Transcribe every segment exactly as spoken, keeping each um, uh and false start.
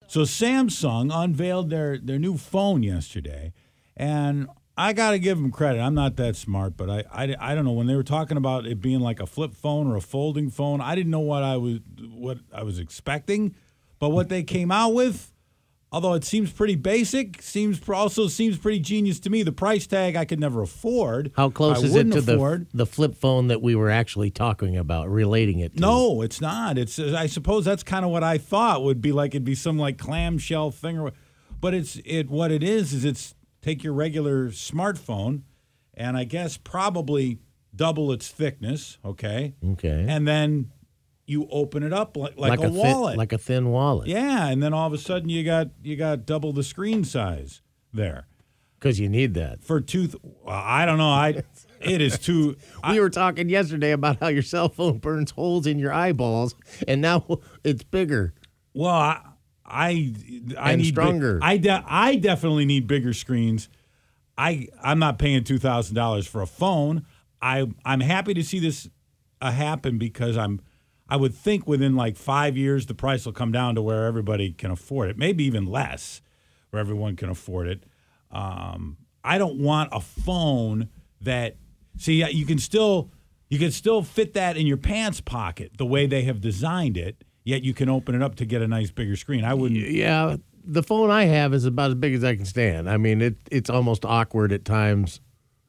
So Samsung unveiled their, their new phone yesterday, and I got to give them credit. I'm not that smart, but I, I, I don't know. When they were talking about it being like a flip phone or a folding phone, I didn't know what I was what I was expecting. But what they came out with, although it seems pretty basic, seems also seems pretty genius to me. The price tag I could never afford. How close I is it to afford. the the flip phone that we were actually talking about, relating it to? No, it's not. It's I suppose that's kind of what I thought would be like. It'd be some like clamshell thing, or, but it's it. What it is is it's take your regular smartphone, and I guess probably double its thickness. Okay. Okay. And then you open it up like, like, like a, a wallet, thin, like a thin wallet. Yeah, and then all of a sudden you got you got double the screen size there. Because you need that for two. Th- well, I don't know. I it is too. we I, were talking yesterday about how your cell phone burns holes in your eyeballs, and now it's bigger. Well, I I, I and need stronger. Big, I de- I definitely need bigger screens. I I'm not paying two thousand dollars for a phone. I I'm happy to see this uh, happen because I'm. I would think within like five years, the price will come down to where everybody can afford it, maybe even less, where everyone can afford it. Um, I don't want a phone that, see, you can still you can still fit that in your pants pocket the way they have designed it, yet you can open it up to get a nice bigger screen. I wouldn't. Yeah, the phone I have is about as big as I can stand. I mean, it it's almost awkward at times.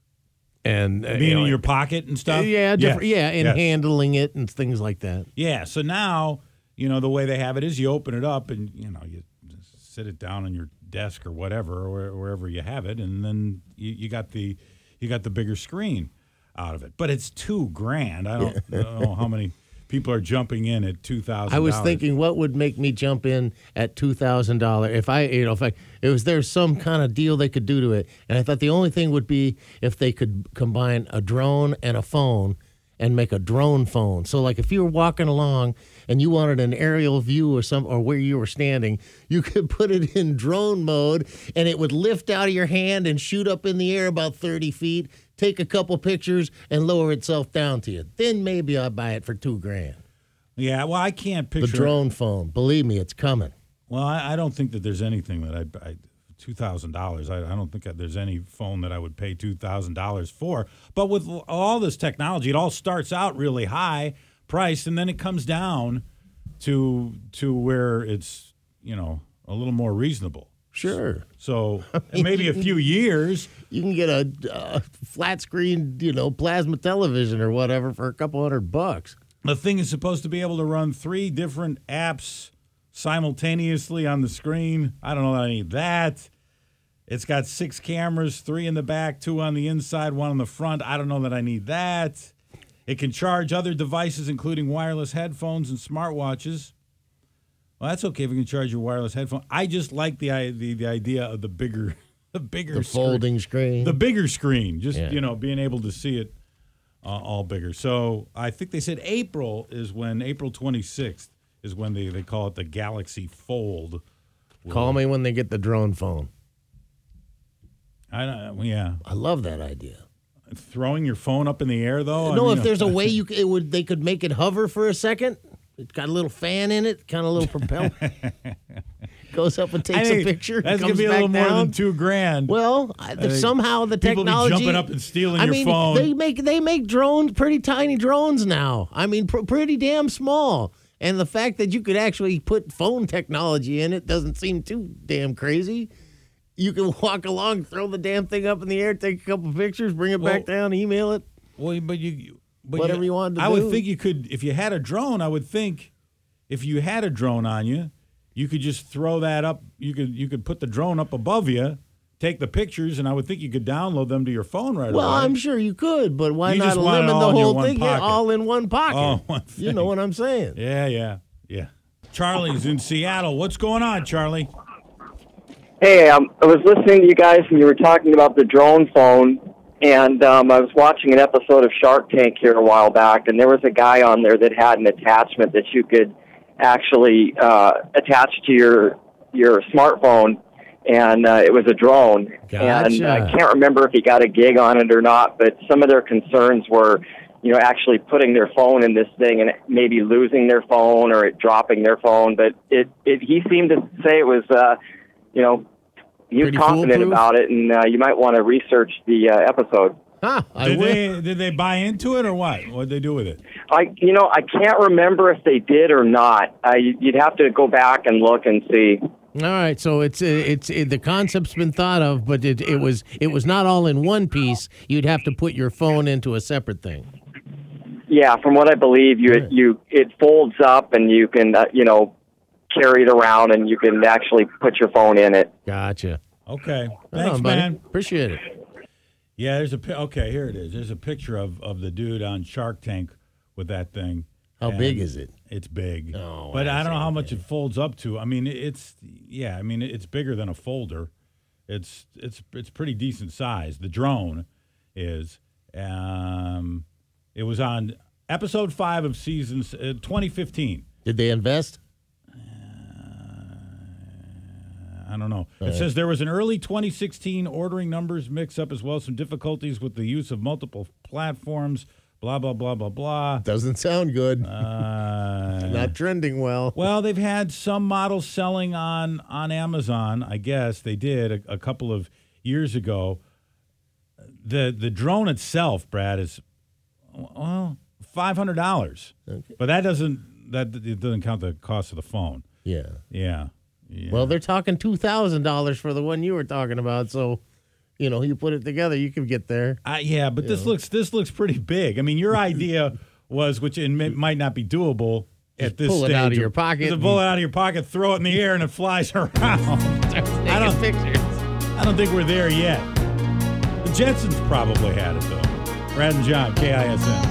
And uh, being you know, in your pocket and stuff? Yeah, different, yes. yeah, and yes. handling it and things like that. Yeah, so now, you know, the way they have it is you open it up and, you know, you sit it down on your desk or whatever, or wherever you have it, and then you, you got the you got the bigger screen out of it. But it's two grand. I don't, I don't know how many people are jumping in at two thousand dollars. I was thinking, what would make me jump in at two thousand dollars if I, you know, if I, it was there some kind of deal they could do to it, and I thought the only thing would be if they could combine a drone and a phone and make a drone phone. So, like, if you were walking along and you wanted an aerial view or some, or where you were standing, you could put it in drone mode, and it would lift out of your hand and shoot up in the air about thirty feet. Take a couple pictures and lower itself down to you. Then maybe I'll buy it for two grand. Yeah, well, I can't picture the drone phone. Believe me, it's coming. Well, I, I don't think that there's anything that I, I two thousand dollars. I, I don't think that there's any phone that I would pay two thousand dollars for. But with all this technology, it all starts out really high priced, and then it comes down to to where it's, you know, a little more reasonable. Sure. So maybe a few years. You can get a, a flat screen, you know, plasma television or whatever for a couple hundred bucks. The thing is supposed to be able to run three different apps simultaneously on the screen. I don't know that I need that. It's got six cameras, three in the back, two on the inside, one on the front. I don't know that I need that. It can charge other devices, including wireless headphones and smartwatches. Well, that's okay if you can charge your wireless headphone. I just like the the, the idea of the bigger, the bigger, the screen, folding screen, the bigger screen. Just yeah. you know, being able to see it uh, all bigger. So I think they said April is when April twenty-sixth is when they, they call it the Galaxy Fold. Call me when they get the drone phone. I don't. Yeah, I love that idea. Throwing your phone up in the air, though. No, I mean, if there's a way you it would they could make it hover for a second. It's got a little fan in it, kind of a little propeller. Goes up and takes a picture. That's comes gonna be a back little down. more than two grand. Well, I, I somehow the people technology. People be jumping up and stealing I your mean, phone. They make they make drones, pretty tiny drones now. I mean, pr- pretty damn small. And the fact that you could actually put phone technology in it doesn't seem too damn crazy. You can walk along, throw the damn thing up in the air, take a couple pictures, bring it well, back down, email it. Well, but you, but whatever you, you wanted to I do. would think you could, if you had a drone. I would think, if you had a drone on you, you could just throw that up. You could you could put the drone up above you, take the pictures, and I would think you could download them to your phone right well, away. Well, I'm sure you could, but why you not just want limit it all the in your whole one thing pocket. all in one pocket? All one thing. You know what I'm saying? Yeah, yeah, yeah. Charlie's in Seattle. What's going on, Charlie? Hey, um, I was listening to you guys, and you were talking about the drone phone, and um, I was watching an episode of Shark Tank here a while back, and there was a guy on there that had an attachment that you could actually uh, attach to your your smartphone, and uh, it was a drone. Gotcha. And I can't remember if he got a gig on it or not, but some of their concerns were you know, actually putting their phone in this thing and maybe losing their phone or it dropping their phone. But it, it he seemed to say it was, uh, you know, he was Pretty confident foolproof? about it, and uh, you might want to research the uh, episode. Huh, I Did will. they did they buy into it or what? What did they do with it? I, you know, I can't remember if they did or not. Uh, you'd have to go back and look and see. All right, so it's it's it, the concept's been thought of, but it it was it was not all in one piece. You'd have to put your phone into a separate thing. Yeah, from what I believe, you Right. it, you it folds up and you can uh, you know carry it around and you can actually put your phone in it. Gotcha. Okay, Right thanks, on, buddy. man. Appreciate it. Yeah, there's a pi- okay. Here it is. There's a picture of, of the dude on Shark Tank with that thing. How And big is it? It's big, Oh, but I I don't know see. how much it folds up to. I mean, it's yeah. I mean, it's bigger than a folder. It's it's it's pretty decent size. The drone is. Um, it was on episode five of season uh, twenty fifteen. Did they invest? I don't know. It says there was an early twenty sixteen ordering numbers mix-up as well as some difficulties with the use of multiple platforms, blah, blah, blah, blah, blah. Doesn't sound good. Uh, Not trending well. well, they've had some models selling on, on Amazon, I guess. They did a, a couple of years ago. The the drone itself, Brad, is, well, five hundred dollars. Okay. But that doesn't, that it doesn't count the cost of the phone. Yeah. Yeah. yeah. Well, they're talking two thousand dollars for the one you were talking about. So, you know, you put it together, you could get there. Uh, yeah, but this looks this looks pretty big. I mean, your idea was, which it may, might not be doable at this pull it stage. out of your pocket is to and- pull it out of your pocket, throw it in the air, and it flies around. I don't- pictures. I don't think we're there yet. The Jetsons probably had it though. Brad and John, K I S N.